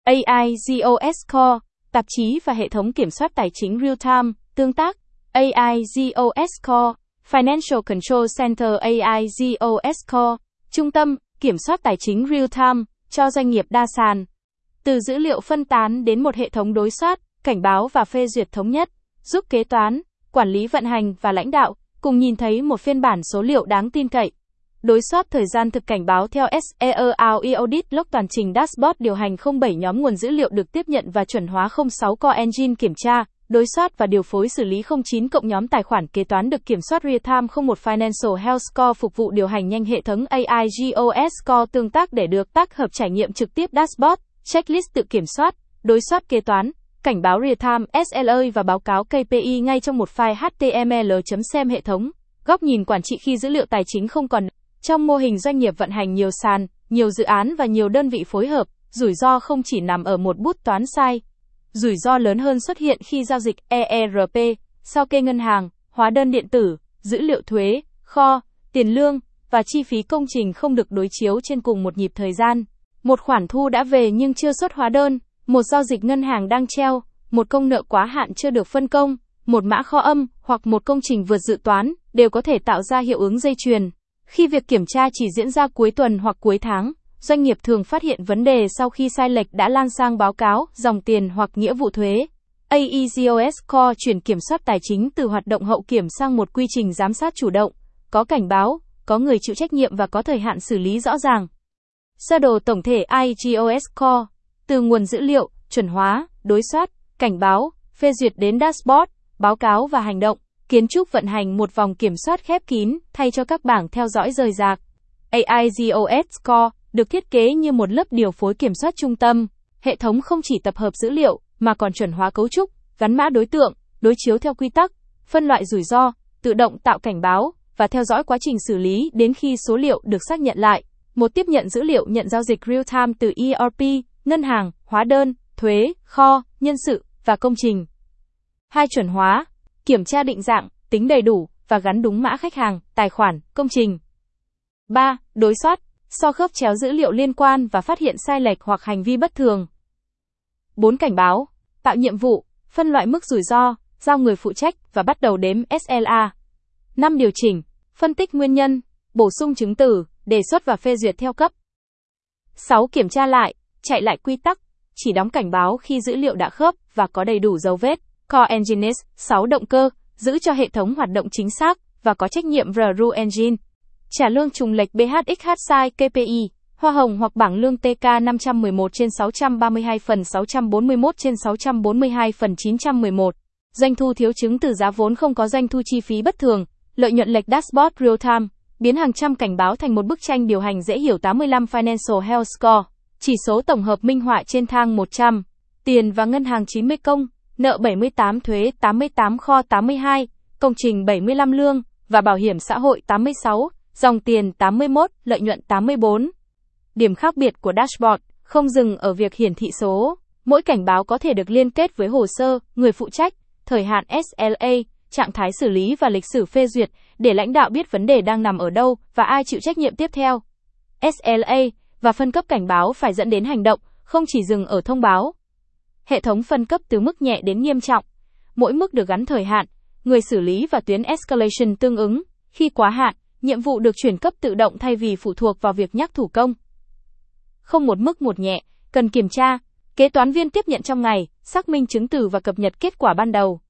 AIGOS Core, tạp chí và hệ thống kiểm soát tài chính real-time, tương tác. AIGOS Core, Financial Control Center. AIGOS Core, trung tâm kiểm soát tài chính real-time cho doanh nghiệp đa sàn. Từ dữ liệu phân tán đến một hệ thống đối soát, cảnh báo và phê duyệt thống nhất, giúp kế toán, quản lý vận hành và lãnh đạo cùng nhìn thấy một phiên bản số liệu đáng tin cậy. Đối soát thời gian thực cảnh báo theo SERAE Audit Log toàn trình dashboard điều hành 07 nhóm nguồn dữ liệu được tiếp nhận và chuẩn hóa 06 Core Engine kiểm tra, đối soát và điều phối xử lý 09 cộng nhóm tài khoản kế toán được kiểm soát real-time 01 Financial Health Core phục vụ điều hành nhanh hệ thống AIGOS Core tương tác để được tác hợp trải nghiệm trực tiếp dashboard, checklist tự kiểm soát, đối soát kế toán, cảnh báo real-time SLA và báo cáo KPI ngay trong một file HTML. Xem hệ thống, góc nhìn quản trị khi dữ liệu tài chính không còn. Trong mô hình doanh nghiệp vận hành nhiều sàn, nhiều dự án và nhiều đơn vị phối hợp, rủi ro không chỉ nằm ở một bút toán sai. Rủi ro lớn hơn xuất hiện khi giao dịch ERP, sao kê ngân hàng, hóa đơn điện tử, dữ liệu thuế, kho, tiền lương và chi phí công trình không được đối chiếu trên cùng một nhịp thời gian. Một khoản thu đã về nhưng chưa xuất hóa đơn, một giao dịch ngân hàng đang treo, một công nợ quá hạn chưa được phân công, một mã kho âm hoặc một công trình vượt dự toán đều có thể tạo ra hiệu ứng dây chuyền. Khi việc kiểm tra chỉ diễn ra cuối tuần hoặc cuối tháng, doanh nghiệp thường phát hiện vấn đề sau khi sai lệch đã lan sang báo cáo, dòng tiền hoặc nghĩa vụ thuế. AIGOS Core chuyển kiểm soát tài chính từ hoạt động hậu kiểm sang một quy trình giám sát chủ động, có cảnh báo, có người chịu trách nhiệm và có thời hạn xử lý rõ ràng. Sơ đồ tổng thể AIGOS Core, từ nguồn dữ liệu, chuẩn hóa, đối soát, cảnh báo, phê duyệt đến dashboard, báo cáo và hành động. Kiến trúc vận hành một vòng kiểm soát khép kín, thay cho các bảng theo dõi rời rạc. AIGOS Core được thiết kế như một lớp điều phối kiểm soát trung tâm. Hệ thống không chỉ tập hợp dữ liệu, mà còn chuẩn hóa cấu trúc, gắn mã đối tượng, đối chiếu theo quy tắc, phân loại rủi ro, tự động tạo cảnh báo, và theo dõi quá trình xử lý đến khi số liệu được xác nhận lại. Một tiếp nhận dữ liệu nhận giao dịch real-time từ ERP, ngân hàng, hóa đơn, thuế, kho, nhân sự, và công trình. 2. Chuẩn hóa. Kiểm tra định dạng, tính đầy đủ, và gắn đúng mã khách hàng, tài khoản, công trình. 3. Đối soát, so khớp chéo dữ liệu liên quan và phát hiện sai lệch hoặc hành vi bất thường. 4. Cảnh báo, tạo nhiệm vụ, phân loại mức rủi ro, giao người phụ trách và bắt đầu đếm SLA. 5. Điều chỉnh, phân tích nguyên nhân, bổ sung chứng từ, đề xuất và phê duyệt theo cấp. 6. Kiểm tra lại, chạy lại quy tắc, chỉ đóng cảnh báo khi dữ liệu đã khớp và có đầy đủ dấu vết. Core Engines, 6 động cơ, giữ cho hệ thống hoạt động chính xác và có trách nhiệm Rule Engine. Trả lương trùng lệch BHXH sai KPI, hoa hồng hoặc bảng lương TK 511/632/641/642/911. Doanh thu thiếu chứng từ giá vốn không có doanh thu chi phí bất thường, lợi nhuận lệch dashboard real time, biến hàng trăm cảnh báo thành một bức tranh điều hành dễ hiểu. 85 Financial Health Score, chỉ số tổng hợp minh họa trên thang 100, tiền và ngân hàng 90 công, nợ 78 thuế 88 kho 82, công trình 75 lương và bảo hiểm xã hội 86, dòng tiền 81, lợi nhuận 84. Điểm khác biệt của dashboard không dừng ở việc hiển thị số. Mỗi cảnh báo có thể được liên kết với hồ sơ, người phụ trách, thời hạn SLA, trạng thái xử lý và lịch sử phê duyệt để lãnh đạo biết vấn đề đang nằm ở đâu và ai chịu trách nhiệm tiếp theo. SLA và phân cấp cảnh báo phải dẫn đến hành động, không chỉ dừng ở thông báo. Hệ thống phân cấp từ mức nhẹ đến nghiêm trọng. Mỗi mức được gắn thời hạn, người xử lý và tuyến escalation tương ứng. Khi quá hạn, nhiệm vụ được chuyển cấp tự động thay vì phụ thuộc vào việc nhắc thủ công. Không một mức một nhẹ, cần kiểm tra. Kế toán viên tiếp nhận trong ngày, xác minh chứng từ và cập nhật kết quả ban đầu.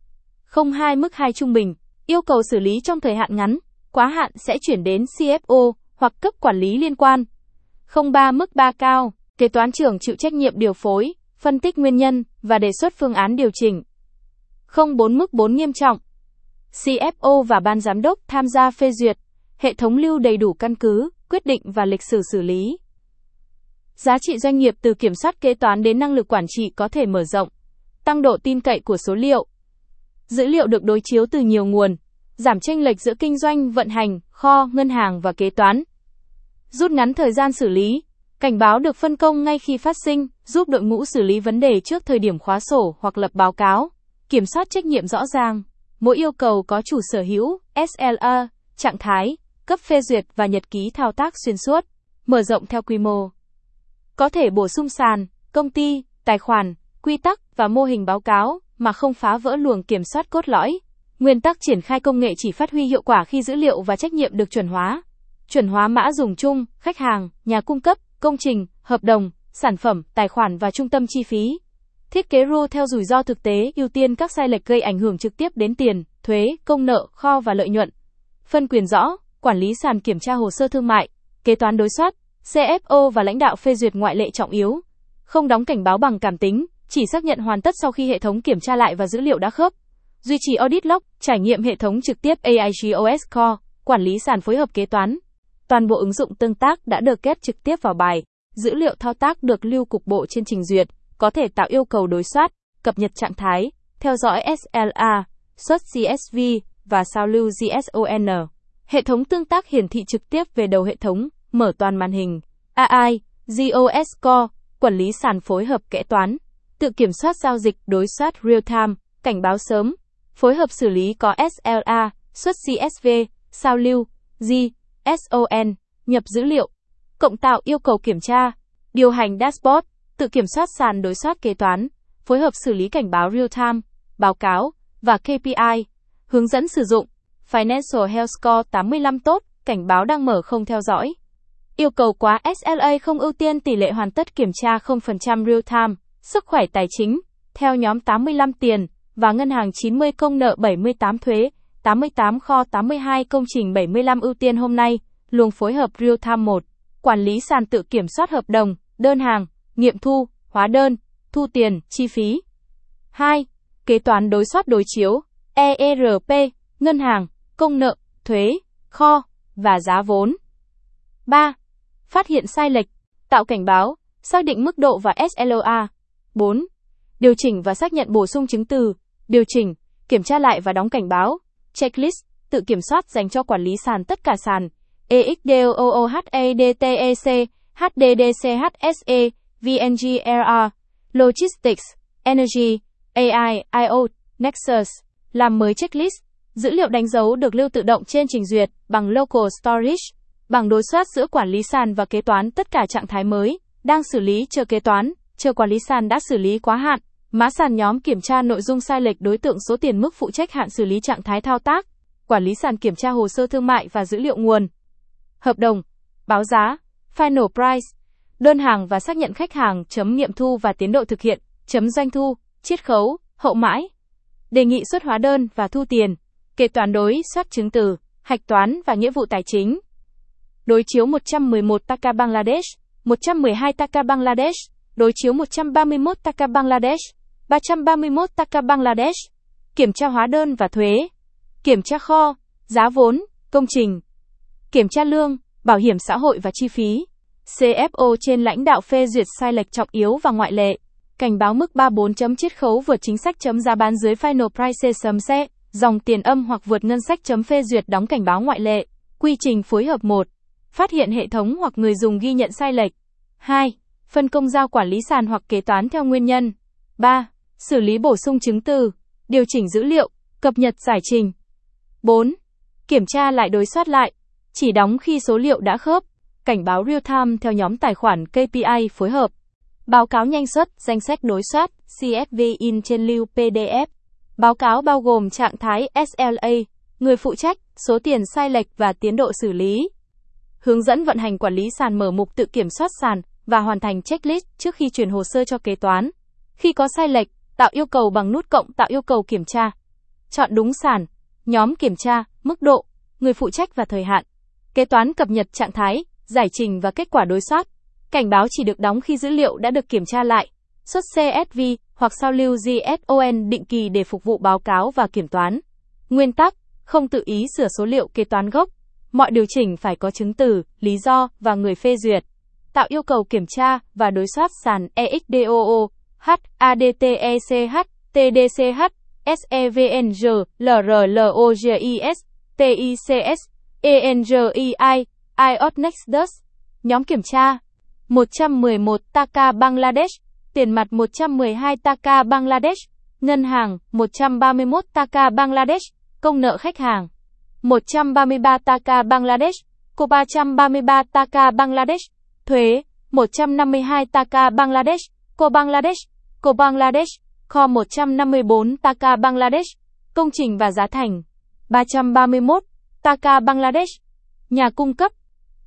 02 mức 2 trung bình, yêu cầu xử lý trong thời hạn ngắn, quá hạn sẽ chuyển đến CFO hoặc cấp quản lý liên quan. 03 mức 3 cao, kế toán trưởng chịu trách nhiệm điều phối, phân tích nguyên nhân và đề xuất phương án điều chỉnh. 04 mức 4 nghiêm trọng, CFO và ban giám đốc tham gia phê duyệt, hệ thống lưu đầy đủ căn cứ, quyết định và lịch sử xử lý. Giá trị doanh nghiệp từ kiểm soát kế toán đến năng lực quản trị có thể mở rộng, tăng độ tin cậy của số liệu. Dữ liệu được đối chiếu từ nhiều nguồn, giảm chênh lệch giữa kinh doanh, vận hành, kho, ngân hàng và kế toán. Rút ngắn thời gian xử lý, cảnh báo được phân công ngay khi phát sinh, giúp đội ngũ xử lý vấn đề trước thời điểm khóa sổ hoặc lập báo cáo. Kiểm soát trách nhiệm rõ ràng, mỗi yêu cầu có chủ sở hữu, SLA, trạng thái, cấp phê duyệt và nhật ký thao tác xuyên suốt. Mở rộng theo quy mô. Có thể bổ sung sàn, công ty, tài khoản, quy tắc và mô hình báo cáo mà không phá vỡ luồng kiểm soát cốt lõi. Nguyên tắc triển khai công nghệ chỉ phát huy hiệu quả khi dữ liệu và trách nhiệm được chuẩn hóa. Chuẩn hóa mã dùng chung, khách hàng, nhà cung cấp, công trình, hợp đồng, sản phẩm, tài khoản và trung tâm chi phí. Thiết kế rule theo rủi ro thực tế, ưu tiên các sai lệch gây ảnh hưởng trực tiếp đến tiền, thuế, công nợ, kho và lợi nhuận. Phân quyền rõ, quản lý sàn kiểm tra hồ sơ thương mại, kế toán đối soát, CFO và lãnh đạo phê duyệt ngoại lệ trọng yếu. Không đóng cảnh báo bằng cảm tính, chỉ xác nhận hoàn tất sau khi hệ thống kiểm tra lại và dữ liệu đã khớp. Duy trì audit log, trải nghiệm hệ thống trực tiếp AIGOS Core, quản lý sàn phối hợp kế toán. Toàn bộ ứng dụng tương tác đã được ghép trực tiếp vào bài. Dữ liệu thao tác được lưu cục bộ trên trình duyệt, có thể tạo yêu cầu đối soát, cập nhật trạng thái, theo dõi SLA, xuất CSV và sao lưu JSON. Hệ thống tương tác hiển thị trực tiếp về đầu hệ thống, mở toàn màn hình. AI, GOS Core, quản lý sàn phối hợp kế toán. Tự kiểm soát giao dịch, đối soát real time, cảnh báo sớm. Phối hợp xử lý có SLA, xuất CSV, sao lưu, JSON, nhập dữ liệu. Cộng tạo yêu cầu kiểm tra. Điều hành dashboard, tự kiểm soát sàn đối soát kế toán. Phối hợp xử lý cảnh báo real time, báo cáo và KPI. Hướng dẫn sử dụng. Financial Health Score 85 tốt, cảnh báo đang mở không theo dõi. Yêu cầu quá SLA không ưu tiên tỷ lệ hoàn tất kiểm tra 0% real time, sức khỏe tài chính, theo nhóm 85 tiền, và ngân hàng 90 công nợ 78 thuế, 88 kho 82 công trình 75 ưu tiên hôm nay, luồng phối hợp real time 1. Quản lý sàn tự kiểm soát hợp đồng, đơn hàng, nghiệm thu, hóa đơn, thu tiền, chi phí. 2. Kế toán đối soát đối chiếu, ERP, ngân hàng, công nợ, thuế, kho, và giá vốn. 3. Phát hiện sai lệch, tạo cảnh báo, xác định mức độ và SLA. 4. Điều chỉnh và xác nhận bổ sung chứng từ, điều chỉnh, kiểm tra lại và đóng cảnh báo. Checklist, tự kiểm soát dành cho quản lý sàn tất cả sàn. EXDOOHADTEC, HDDCHSE, VNGRR, Logistics, Energy, AI, IoT, Nexus. Làm mới checklist. Dữ liệu đánh dấu được lưu tự động trên trình duyệt bằng Local Storage. Bảng đối soát giữa quản lý sàn và kế toán tất cả trạng thái mới, đang xử lý chờ kế toán, chờ quản lý sàn đã xử lý quá hạn. Mã sàn nhóm kiểm tra nội dung sai lệch đối tượng số tiền mức phụ trách hạn xử lý trạng thái thao tác. Quản lý sàn kiểm tra hồ sơ thương mại và dữ liệu nguồn. Hợp đồng, báo giá, Final Price, đơn hàng và xác nhận khách hàng, chấm nghiệm thu và tiến độ thực hiện, chấm doanh thu, chiết khấu, hậu mãi. Đề nghị xuất hóa đơn và thu tiền. Kế toán đối soát chứng từ, hạch toán và nghĩa vụ tài chính. Đối chiếu 111 Taka Bangladesh, 112 Taka Bangladesh, đối chiếu 131 Taka Bangladesh, 331 Taka Bangladesh. Kiểm tra hóa đơn và thuế. Kiểm tra kho, giá vốn, công trình. Kiểm tra lương, bảo hiểm xã hội và chi phí. CFO trên lãnh đạo phê duyệt sai lệch trọng yếu và ngoại lệ. Cảnh báo mức 34 chấm chiết khấu vượt chính sách chấm giá bán dưới Final Price chấm xe, dòng tiền âm hoặc vượt ngân sách chấm phê duyệt đóng cảnh báo ngoại lệ. Quy trình phối hợp 1. Phát hiện hệ thống hoặc người dùng ghi nhận sai lệch. 2. Phân công giao quản lý sàn hoặc kế toán theo nguyên nhân. 3. Xử lý bổ sung chứng từ, điều chỉnh dữ liệu, cập nhật giải trình. 4. Kiểm tra lại đối soát lại, chỉ đóng khi số liệu đã khớp. Cảnh báo real time theo nhóm tài khoản KPI phối hợp. Báo cáo nhanh xuất, danh sách đối soát, CSV in trên lưu PDF. Báo cáo bao gồm trạng thái SLA, người phụ trách, số tiền sai lệch và tiến độ xử lý. Hướng dẫn vận hành quản lý sàn mở mục tự kiểm soát sàn và hoàn thành checklist trước khi chuyển hồ sơ cho kế toán. Khi có sai lệch, tạo yêu cầu bằng nút cộng tạo yêu cầu kiểm tra. Chọn đúng sàn, nhóm kiểm tra, mức độ, người phụ trách và thời hạn. Kế toán cập nhật trạng thái, giải trình và kết quả đối soát. Cảnh báo chỉ được đóng khi dữ liệu đã được kiểm tra lại. Xuất CSV hoặc sao lưu JSON định kỳ để phục vụ báo cáo và kiểm toán. Nguyên tắc, không tự ý sửa số liệu kế toán gốc. Mọi điều chỉnh phải có chứng từ, lý do và người phê duyệt. Tạo yêu cầu kiểm tra và đối soát sàn EXDOO, HADTECH, TDCH, SEVNG, LRLOGIS, TICS, ENGII, IOT Nexus. Nhóm kiểm tra. 111 Taka Bangladesh, tiền mặt 112 Taka Bangladesh, ngân hàng 131 Taka Bangladesh, công nợ khách hàng 133 Taka Bangladesh, cô 333 Taka Bangladesh, thuế 152 Taka Bangladesh, Co Bangladesh, kho 154 Taka Bangladesh, công trình và giá thành 331 Taka Bangladesh, nhà cung cấp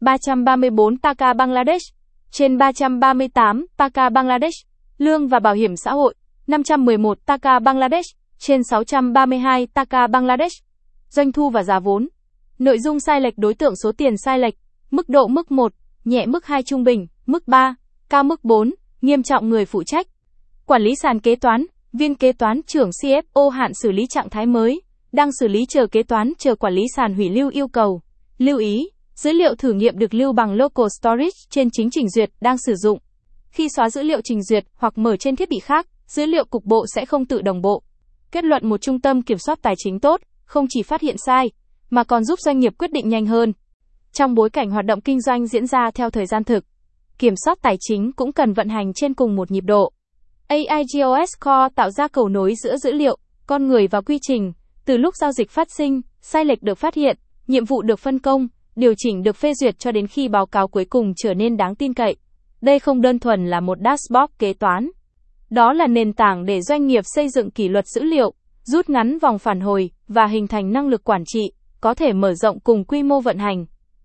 334 Taka Bangladesh, trên 338 Taka Bangladesh, lương và bảo hiểm xã hội 511 Taka Bangladesh, trên 632 Taka Bangladesh, doanh thu và giá vốn. Nội dung sai lệch đối tượng số tiền sai lệch, mức độ mức 1, nhẹ mức 2 trung bình, mức 3, cao mức 4, nghiêm trọng người phụ trách. Quản lý sàn kế toán, viên kế toán trưởng CFO hạn xử lý trạng thái mới, đang xử lý chờ kế toán chờ quản lý sàn hủy lưu yêu cầu. Lưu ý, dữ liệu thử nghiệm được lưu bằng local storage trên chính trình duyệt đang sử dụng. Khi xóa dữ liệu trình duyệt hoặc mở trên thiết bị khác, dữ liệu cục bộ sẽ không tự đồng bộ. Kết luận một trung tâm kiểm soát tài chính tốt, không chỉ phát hiện sai, mà còn giúp doanh nghiệp quyết định nhanh hơn. Trong bối cảnh hoạt động kinh doanh diễn ra theo thời gian thực, kiểm soát tài chính cũng cần vận hành trên cùng một nhịp độ. AIGOS Core tạo ra cầu nối giữa dữ liệu, con người và quy trình, từ lúc giao dịch phát sinh, sai lệch được phát hiện, nhiệm vụ được phân công, điều chỉnh được phê duyệt cho đến khi báo cáo cuối cùng trở nên đáng tin cậy. Đây không đơn thuần là một dashboard kế toán. Đó là nền tảng để doanh nghiệp xây dựng kỷ luật dữ liệu, rút ngắn vòng phản hồi và hình thành năng lực quản trị, có thể mở rộng cùng quy mô vận hành.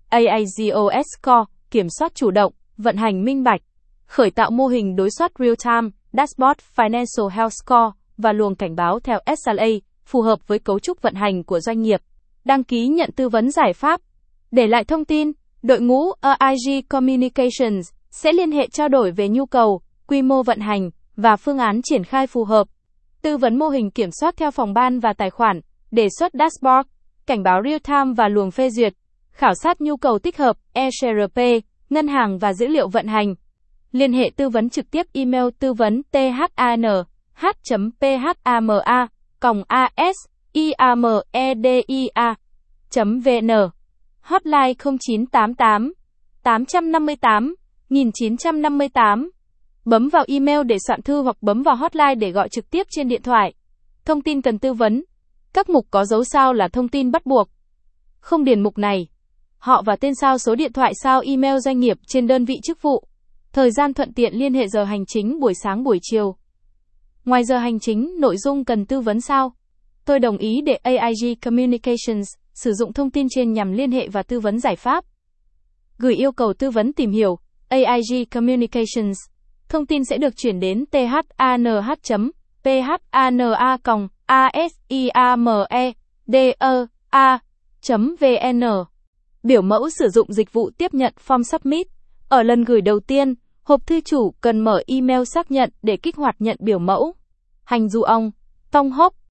AIGOS Core, kiểm soát chủ động, vận hành minh bạch, khởi tạo mô hình đối soát real-time, dashboard Financial Health Score và luồng cảnh báo theo SLA, phù hợp với cấu trúc vận hành của doanh nghiệp. Đăng ký nhận tư vấn giải pháp. Để lại thông tin, đội ngũ AIG Communications sẽ liên hệ trao đổi về nhu cầu, quy mô vận hành và phương án triển khai phù hợp. Tư vấn mô hình kiểm soát theo phòng ban và tài khoản, đề xuất dashboard, cảnh báo real-time và luồng phê duyệt, khảo sát nhu cầu tích hợp, ERP, ngân hàng và dữ liệu vận hành. Liên hệ tư vấn trực tiếp email tư vấn than.phama@asiamedia.vn, hotline 0988 858 1958. Bấm vào email để soạn thư hoặc bấm vào hotline để gọi trực tiếp trên điện thoại. Thông tin cần tư vấn. Các mục có dấu sao là thông tin bắt buộc. Không điền mục này. Họ và tên sao số điện thoại sao email doanh nghiệp trên đơn vị chức vụ. Thời gian thuận tiện liên hệ giờ hành chính buổi sáng buổi chiều. Ngoài giờ hành chính, nội dung cần tư vấn sao? Tôi đồng ý để AIG Communications sử dụng thông tin trên nhằm liên hệ và tư vấn giải pháp. Gửi yêu cầu tư vấn tìm hiểu, AIG Communications. Thông tin sẽ được chuyển đến thanh.phana@asiamedea.vn. Biểu mẫu sử dụng dịch vụ tiếp nhận form submit. Ở lần gửi đầu tiên, hộp thư chủ cần mở email xác nhận để kích hoạt nhận biểu mẫu. Hành du ong, Tông Hốp,